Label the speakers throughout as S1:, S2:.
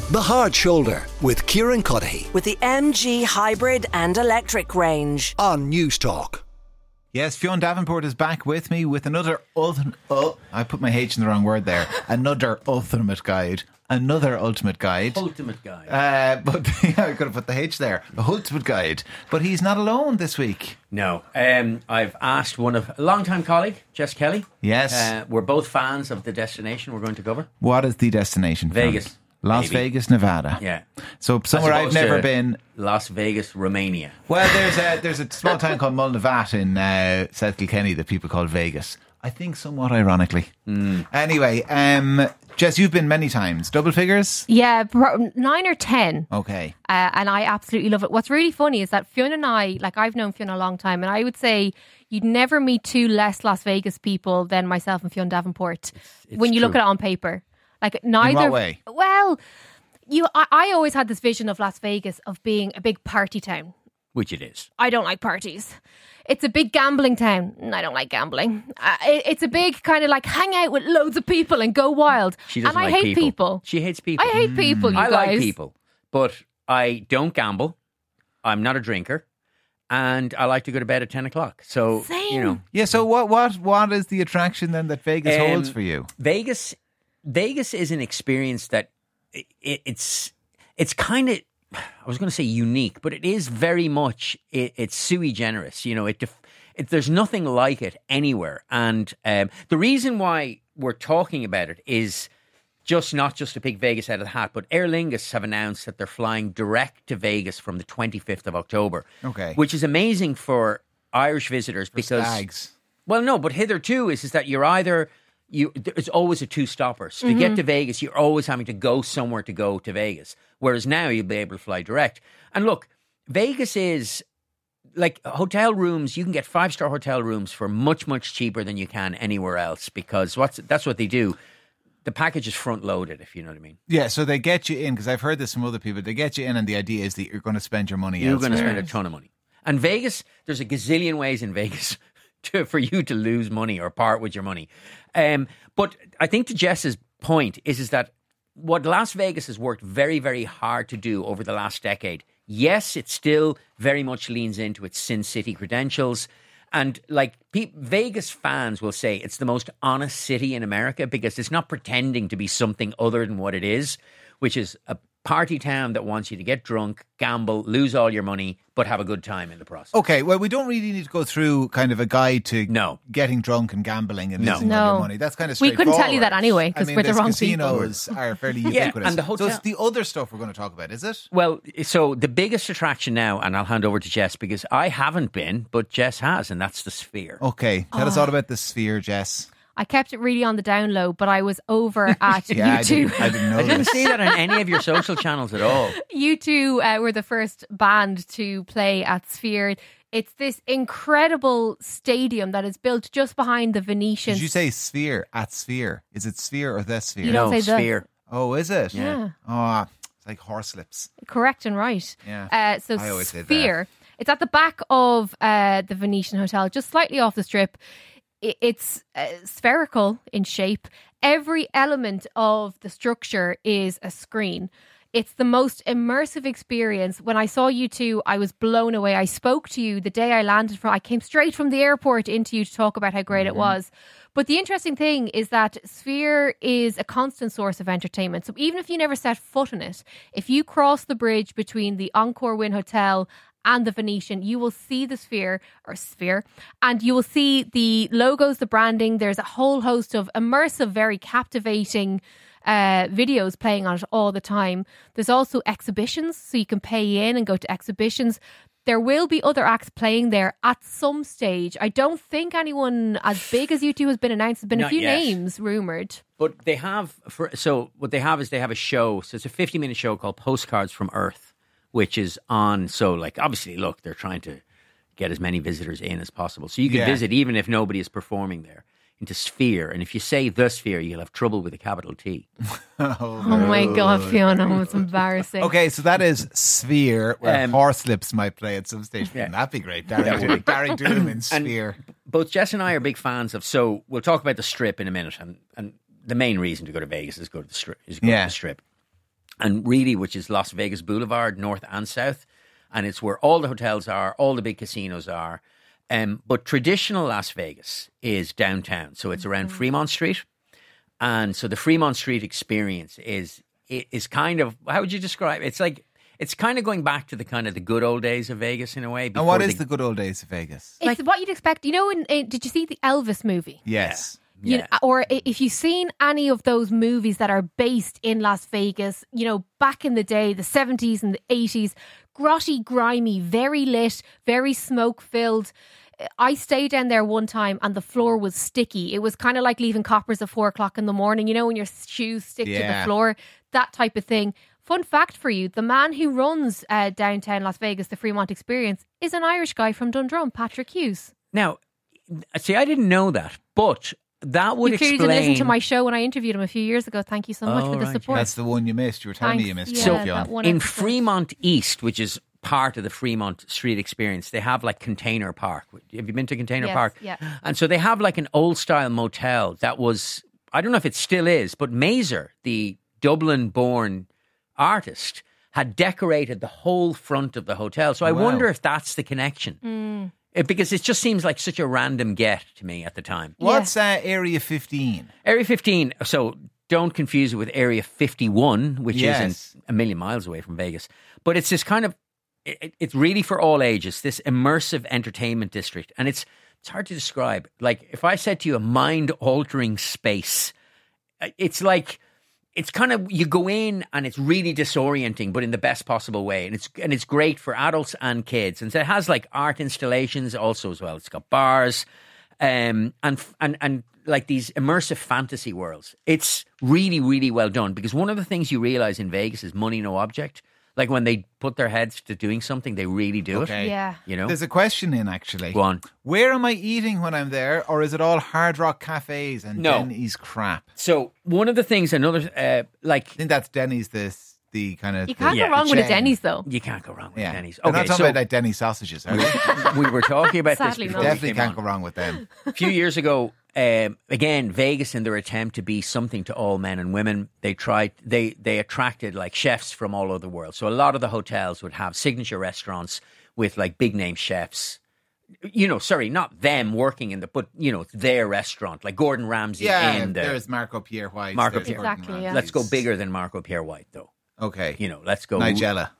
S1: The Hard Shoulder with Kieran Cuddihy
S2: with the MG hybrid and electric range
S1: on News Talk.
S3: Yes, Fionn Davenport is back with me with another I put my H in the wrong word there. Another ultimate guide. Ultimate guide. But I could have put the H there. The ultimate guide. But he's not alone this week.
S4: No. I've asked a long-time colleague, Jess Kelly.
S3: Yes.
S4: We're both fans of the destination we're going to cover.
S3: What is the destination?
S4: Vegas.
S3: Las Vegas, Nevada.
S4: Yeah.
S3: So somewhere I've never been.
S4: Las Vegas, Romania.
S3: Well, there's a small town called Mulnavat in South Kilkenny that people call Vegas. I think somewhat ironically. Anyway, Jess, you've been many times. Double figures?
S5: Yeah, 9 or 10.
S3: Okay.
S5: And I absolutely love it. What's really funny is that Fionn and I, I've known Fionn a long time, and I would say you'd never meet two less Las Vegas people than myself and Fionn Davenport when you look at it on paper. Neither.
S3: In what way?
S5: Well, I always had this vision of Las Vegas of being a big party town.
S4: Which it is.
S5: I don't like parties. It's a big gambling town. I don't like gambling. It's a big kind of hang out with loads of people and go wild.
S4: She doesn't
S5: and I hate people.
S4: She hates people.
S5: I hate people, you
S4: I
S5: guys.
S4: like people, but I don't gamble. I'm not a drinker. And I like to go to bed at 10 o'clock. So,
S5: Same.
S3: Yeah, so what is the attraction then that Vegas holds for you?
S4: Vegas is an experience that it's kind of, I was going to say unique, but it is very much, it's sui generis. There's nothing like it anywhere. And the reason why we're talking about it is not just to pick Vegas out of the hat, but Aer Lingus have announced that they're flying direct to Vegas from the 25th of October.
S3: Okay.
S4: Which is amazing for Irish visitors because...
S3: Stags.
S4: Well, no, but hitherto is that you're either... it's always a two-stopper. So to get to Vegas, you're always having to go somewhere to go to Vegas. Whereas now you'll be able to fly direct. And look, Vegas is hotel rooms. You can get 5-star hotel rooms for much, much cheaper than you can anywhere else because that's what they do. The package is front-loaded, if you know what I mean.
S3: Yeah, so they get you in, because I've heard this from other people. They get you in and the idea is that you're going to spend your money
S4: You're
S3: elsewhere.
S4: going to spend a ton of money. And Vegas, there's a gazillion ways in Vegas for you to lose money or part with your money. But I think to Jess's point is that what Las Vegas has worked very, very hard to do over the last decade, yes, it still very much leans into its Sin City credentials. And Vegas fans will say it's the most honest city in America because it's not pretending to be something other than what it is, which is a party town that wants you to get drunk, gamble, lose all your money, but have a good time in the process.
S3: Okay, well, we don't really need to go through kind of a guide to getting drunk and gambling and losing all your money. That's kind of
S5: we
S3: straightforward.
S5: couldn't tell you that anyway because we're the wrong people.
S3: Casinos are fairly ubiquitous.
S4: And the hotel.
S3: So it's the other stuff we're going to talk about, is it?
S4: Well, so the biggest attraction now, and I'll hand over to Jess because I haven't been, but Jess has, and that's the Sphere.
S3: Okay, tell us all about the Sphere, Jess.
S5: I kept it really on the down low, but I was over at U2.
S3: I didn't know
S4: I didn't see that on any of your social channels at all.
S5: U2 were the first band to play at Sphere. It's this incredible stadium that is built just behind the Venetian.
S3: Did you say Sphere at Sphere? Is it Sphere or the Sphere?
S5: You don't say
S4: Sphere.
S3: Oh, is it?
S5: Yeah.
S3: Oh, it's like horse lips.
S5: Correct and right.
S3: Yeah.
S5: So
S3: I always say
S5: Sphere. It's at the back of the Venetian Hotel, just slightly off the strip. It's spherical in shape. Every element of the structure is a screen. It's the most immersive experience. When I saw U2, I was blown away. I spoke to you the day I landed I came straight from the airport into you to talk about how great it was. But the interesting thing is that Sphere is a constant source of entertainment. So even if you never set foot in it, if you cross the bridge between the Encore Wynn Hotel and the Venetian, you will see the Sphere, and you will see the logos, the branding. There's a whole host of immersive, very captivating videos playing on it all the time. There's also exhibitions, so you can pay in and go to exhibitions. There will be other acts playing there at some stage. I don't think anyone as big as U2 has been announced. There's been a few names rumoured.
S4: But what they have is they have a show. So it's a 50-minute show called Postcards from Earth, which is on. So obviously, look, they're trying to get as many visitors in as possible. So you can visit even if nobody is performing there. Into Sphere, and if you say the Sphere, you'll have trouble with a capital T.
S5: Oh my God, Fiona, it's embarrassing.
S3: Okay, so that is Sphere, where Horselips might play at some stage. Yeah. That'd be great. Barry Doolin in Sphere.
S4: Both Jess and I are big fans of. So we'll talk about the Strip in a minute, and the main reason to go to Vegas is go to the Strip. The Strip. and really, which is Las Vegas Boulevard, north and south. And it's where all the hotels are, all the big casinos are. But traditional Las Vegas is downtown. So it's around Fremont Street. And so the Fremont Street experience is kind of, how would you describe it? It's like, it's kind of going back to the kind of the good old days of Vegas in a way.
S3: And what is the good old days of Vegas?
S5: It's what you'd expect. You know, did you see the Elvis movie?
S3: Yes.
S5: You know, or if you've seen any of those movies that are based in Las Vegas, you know, back in the day, the 70s and the 80s, grotty, grimy, very lit, very smoke filled. I stayed down there one time and the floor was sticky. It was kind of like leaving coppers at 4 o'clock in the morning, you know, when your shoes stick to the floor, that type of thing. Fun fact for you, the man who runs downtown Las Vegas, the Fremont Experience, is an Irish guy from Dundrum, Patrick Hughes.
S4: Now, see, I didn't know that, but that would
S5: you clearly
S4: explain...
S5: didn't listen to my show when I interviewed him a few years ago. Thank you so much for the support.
S3: That's the one you missed. You were telling me you missed.
S5: Yeah,
S3: John.
S4: In Fremont East, which is part of the Fremont Street Experience, they have like Container Park. Have you been to Container Park?
S5: Yeah.
S4: And so they have like an old style motel that was, I don't know if it still is, but Mazer, the Dublin born artist, had decorated the whole front of the hotel. So I wonder if that's the connection. Because it just seems like such a random get to me at the time.
S3: What's Area 15?
S4: Area 15, so don't confuse it with Area 51, which isn't a million miles away from Vegas. But it's this kind of, it's really for all ages, this immersive entertainment district. And it's hard to describe. Like, if I said to you a mind-altering space, it's like, it's kind of, you go in and it's really disorienting, but in the best possible way. And it's great for adults and kids. And so it has like art installations also as well. It's got bars and like these immersive fantasy worlds. It's really, really well done, because one of the things you realize in Vegas is money no object. Like when they put their heads to doing something, they really do it.
S5: Yeah.
S4: You know?
S3: There's a question in, actually.
S4: Go on.
S3: Where am I eating when I'm there? Or is it all Hard Rock cafes and Denny's crap?
S4: So one of the things,
S3: I think that's Denny's, the kind of...
S5: You can't go wrong with a Denny's, though.
S4: You can't go wrong with Denny's.
S3: Okay, not talking about like Denny's sausages, are they?
S4: We were talking about
S5: Sadly
S4: this
S5: not.
S4: before.
S3: Definitely can't go wrong with them.
S4: A few years ago, again, Vegas, in their attempt to be something to all men and women, they attracted like chefs from all over the world. So a lot of the hotels would have signature restaurants with like big name chefs. You know, sorry, not them working in but you know, it's their restaurant, like Gordon Ramsay.
S3: There's Marco Pierre White.
S5: Exactly, yeah.
S4: Let's go bigger than Marco Pierre White, though.
S3: Okay.
S4: You know, let's go.
S3: Nigella.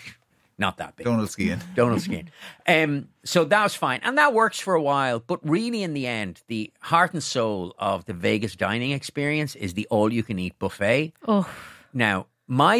S4: Not that big.
S3: Donald Skian.
S4: Donald Skian. So that was fine. And that works for a while. But really, in the end, the heart and soul of the Vegas dining experience is the all-you-can-eat buffet.
S5: Oh.
S4: Now, my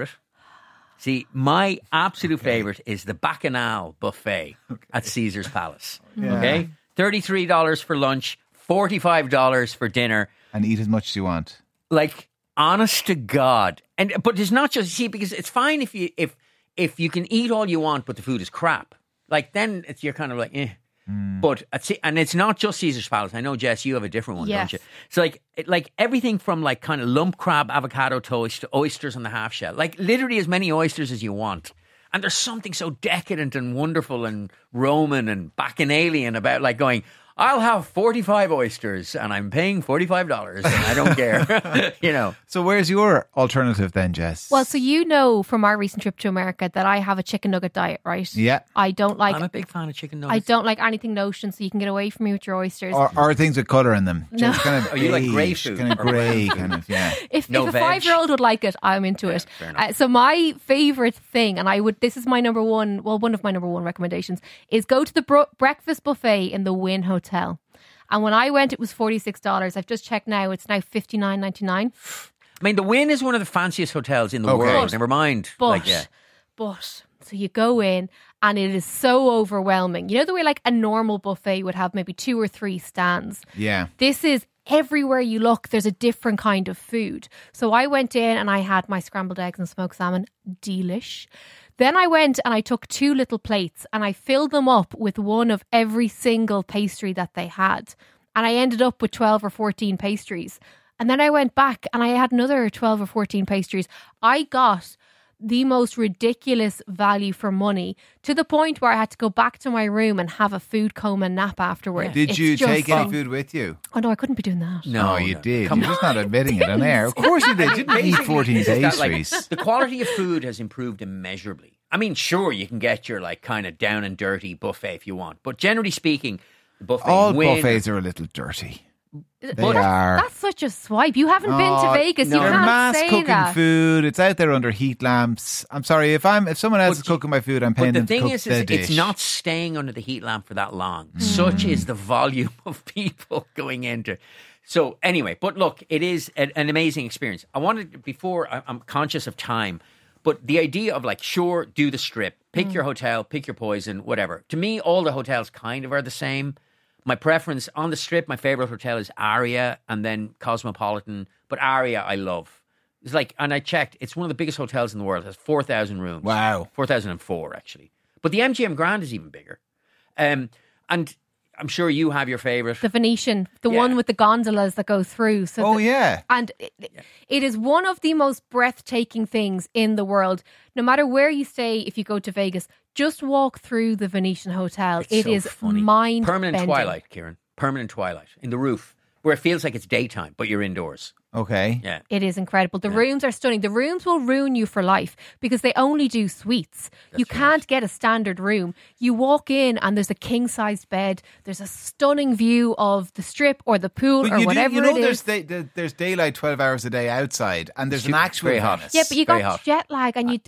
S4: absolute favourite is the Bacchanal buffet at Caesar's Palace.
S3: Yeah.
S4: Okay? $33 for lunch, $45 for dinner.
S3: And eat as much as you want.
S4: Like, honest to God. But it's not just, because it's fine if you can eat all you want, but the food is crap. Like, then you're kind of like, eh. But and it's not just Caesar's Palace. I know, Jess, you have a different one, don't you? It's like everything from like kind of lump crab, avocado toast to oysters on the half shell. Like literally as many oysters as you want. And there's something so decadent and wonderful and Roman and bacchanalian about like going, I'll have 45 oysters and I'm paying $45 and I don't care. You know.
S3: So where's your alternative then, Jess?
S5: Well, so you know from our recent trip to America that I have a chicken nugget diet, right?
S3: Yeah.
S5: I'm
S4: a big fan of chicken nuggets.
S5: I don't like anything notion, so you can get away from me with your oysters.
S3: Or things with colour in them.
S5: No.
S3: Just kind of
S4: you like grey food?
S3: Kind of grey, kind of, yeah.
S5: If
S4: No
S5: a
S4: veg.
S5: 5-year-old would like it, I'm into it.
S4: Fair enough.
S5: So my favourite thing, and this is my number one, well, one of my number one recommendations, is go to the breakfast buffet in the Wynn Hotel. And when I went, it was $46. I've just checked now; it's now $59.99.
S4: I mean, the Wynn is one of the fanciest hotels in the
S3: Okay.
S4: world. Never mind.
S5: But so you go in, and it is so overwhelming. You know the way like a normal buffet would have maybe 2 or 3 stands.
S3: Yeah.
S5: This is everywhere you look, there's a different kind of food. So I went in and I had my scrambled eggs and smoked salmon. Delish. Then I went and I took 2 little plates and I filled them up with one of every single pastry that they had. And I ended up with 12 or 14 pastries. And then I went back and I had another 12 or 14 pastries. I got the most ridiculous value for money, to the point where I had to go back to my room and have a food coma nap afterwards.
S3: Did
S5: It's
S3: you
S5: just
S3: take any
S5: fun.
S3: food with you?
S5: Oh no, I couldn't be doing that.
S4: No,
S3: Oh, you
S4: no.
S3: did.
S4: Come
S3: You're just not admitting it on air. Of
S5: Didn't.
S3: course you did. You didn't eat 14
S4: Is that, like,
S3: pastries.
S4: the quality of food has improved immeasurably. I mean, sure, you can get your like kind of down and dirty buffet if you want, but generally speaking, the buffet
S3: All
S4: win.
S3: buffets are a little dirty.
S5: But
S3: They are.
S5: That's such a swipe. You haven't been to
S3: Oh,
S5: Vegas.
S4: no.
S5: You
S3: They're
S5: can't
S3: mass
S5: say
S3: cooking
S5: that.
S3: food. It's out there under heat lamps. I'm sorry if someone else is
S4: But you-
S3: cooking my food, I'm
S4: But
S3: paying
S4: the
S3: them to
S4: thing
S3: cook
S4: is
S3: the
S4: it's
S3: dish.
S4: not staying under the heat lamp for that long. Such is the volume of people going into. So anyway, but look, it is an amazing experience. I wanted before I'm conscious of time, but the idea of like, sure, do the strip, pick your hotel, pick your poison, whatever. To me, all the hotels kind of are the same. My preference on the strip, my favorite hotel is Aria and then Cosmopolitan. But Aria, I love. It's like, and I checked, it's one of the biggest hotels in the world. It has 4,000 rooms.
S3: Wow.
S4: 4,004 actually. But the MGM Grand is even bigger. And I'm sure you have your favorite.
S5: The Venetian, the
S4: Yeah.
S5: one with the gondolas that go through. So
S3: Oh, yeah.
S5: And it is one of the most breathtaking things in the world. No matter where you stay, if you go to Vegas, just walk through the Venetian Hotel.
S4: It's
S5: It
S4: so
S5: is
S4: funny.
S5: mind
S4: Permanent
S5: bending.
S4: twilight, Kieran. Permanent twilight in the roof, where it feels like it's daytime, but you're indoors.
S3: Okay.
S4: Yeah.
S5: It is incredible. The rooms are stunning. The rooms will ruin you for life because they only do suites. You can't get a standard room. You walk in and there's a king-sized bed. There's a stunning view of the strip or the pool
S3: But
S5: or
S3: you
S5: whatever
S3: know
S5: it is.
S3: there's daylight 12 hours a day outside, and there's an actual
S4: very hot.
S3: Venice.
S5: Yeah, but you
S4: Very
S5: got
S4: hot.
S5: jet lag, and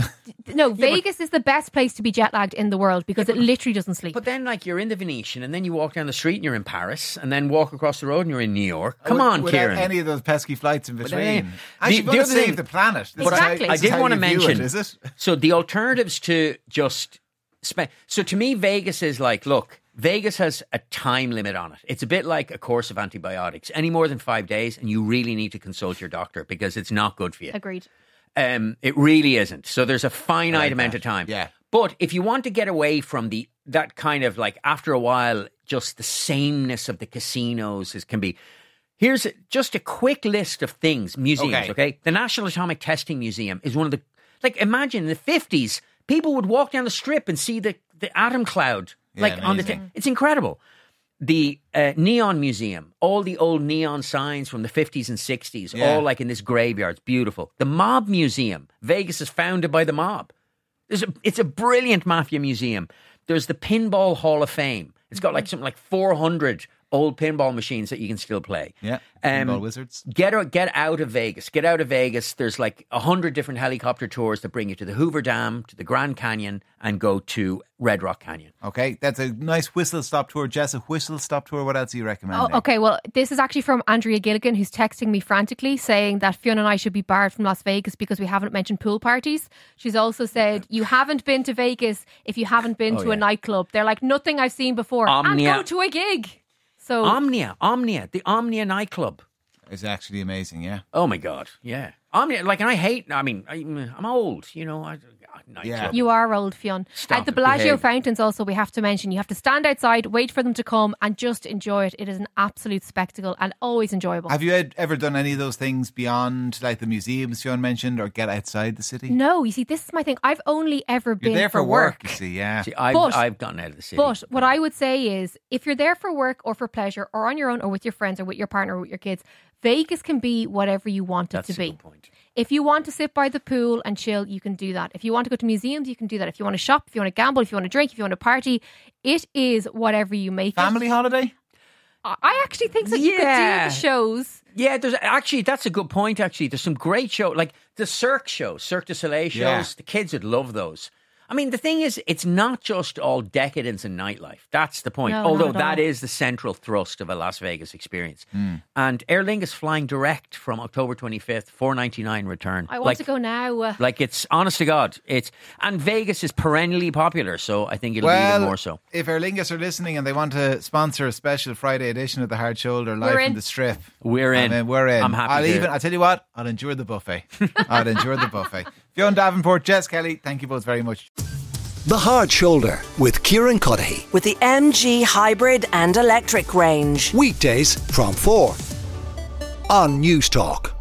S5: no. Vegas is the best place to be jet lagged in the world because it literally doesn't sleep.
S4: But then, like, you're in the Venetian, and then you walk down the street and you're in Paris, and then walk across the road and you're in New York. Come on,
S3: Without
S4: Kieran.
S3: any of those pesky flights in between.
S4: The-
S3: Actually,
S4: the
S3: we're going to
S4: other thing-
S3: save the planet. This
S5: But
S3: is how-
S5: Exactly.
S3: this
S4: I
S3: is
S4: did
S3: how
S4: want to
S3: you view
S4: mention,
S3: it, is it?
S4: So the alternatives to just spend. So to me, Vegas is like, look, Vegas has a time limit on it. It's a bit like a course of antibiotics. Any more than 5 days, and you really need to consult your doctor because it's not good for you.
S5: Agreed.
S4: It really isn't. So there's a finite amount of time.
S3: Yeah.
S4: But if you want to get away from that kind of like, after a while, just the sameness of the casinos can be. Here's just a quick list of things, museums, okay? The National Atomic Testing Museum is one of the, like, imagine in the 50s, people would walk down the strip and see the atom cloud,
S3: Yeah,
S4: on the,
S3: amazing.
S4: it's incredible. The Neon Museum, all the old neon signs from the 50s and 60s,
S3: Yeah.
S4: all like in this graveyard. It's beautiful. The Mob Museum, Vegas is founded by the mob. It's a brilliant mafia museum. There's the Pinball Hall of Fame. It's got like something like 400 old pinball machines that you can still play.
S3: Yeah. Pinball wizards.
S4: Get out of Vegas. Get out of Vegas. There's like 100 different helicopter tours that bring you to the Hoover Dam, to the Grand Canyon, and go to Red Rock Canyon.
S3: Okay, that's a nice whistle stop tour. Jess, a whistle stop tour. What else are you recommending?
S5: Oh, okay, well, this is actually from Andrea Gilligan, who's texting me frantically saying that Fiona and I should be barred from Las Vegas because we haven't mentioned pool parties. She's also said, you haven't been to Vegas if you haven't been to a nightclub. They're like nothing I've seen before.
S4: Omnia.
S5: And go to a gig. So
S4: Omnia, the Omnia nightclub.
S3: It's actually amazing, yeah.
S4: Oh my God, yeah. Omnia, like, and I'm old, you know. Nightclub.
S5: you are old, Fionn.
S4: Stop
S5: At the
S4: it,
S5: Bellagio
S4: behave.
S5: fountains also, we have to mention, you have to stand outside, wait for them to come and just enjoy it. It is an absolute spectacle and always enjoyable.
S3: Have you ever done any of those things beyond, like the museums Fionn mentioned, or get outside the city?
S5: No, you see, this is my thing. I've only ever been
S3: You're there for
S5: work.
S3: you see, yeah.
S4: See,
S5: But-
S4: I've gotten out of the city.
S5: But what I would say is, if you're there for work or for pleasure or on your own or with your friends or with your partner or with your kids, Vegas can be whatever you want it
S4: That's
S5: to
S4: a
S5: be.
S4: good point.
S5: If you want to sit by the pool and chill, you can do that. If you want to go to museums, you can do that. If you want to shop, if you want to gamble, if you want to drink, if you want to party, it is whatever you make
S3: Family
S5: it.
S3: holiday?
S5: I actually think that you could do
S4: Yeah.
S5: the shows.
S4: Yeah, that's a good point, actually. There's some great shows, like the Cirque shows, Cirque du Soleil shows.
S3: Yeah.
S4: The kids would love those. I mean, the thing is, it's not just all decadence and nightlife. That's the point.
S5: No, not
S4: Although
S5: at
S4: that
S5: all.
S4: is the central thrust of a Las Vegas experience. And Aer Lingus flying direct from October 25th, $4.99 return.
S5: I want to go now.
S4: Like, it's honest to God. And Vegas is perennially popular, so I think it'll be even more so.
S3: If Aer Lingus are listening and they want to sponsor a special Friday edition of the Hard Shoulder live
S5: We're in.
S3: from the Strip,
S4: We're in.
S3: I mean, we're in.
S4: I'm happy
S3: I'll tell you what, I'll endure the buffet. I'll endure the buffet. Fionn Davenport, Jess Kelly, thank you both very much.
S1: The Hard Shoulder with Kieran Cuddihy.
S2: With the MG hybrid and electric range.
S1: Weekdays from 4 on News Talk.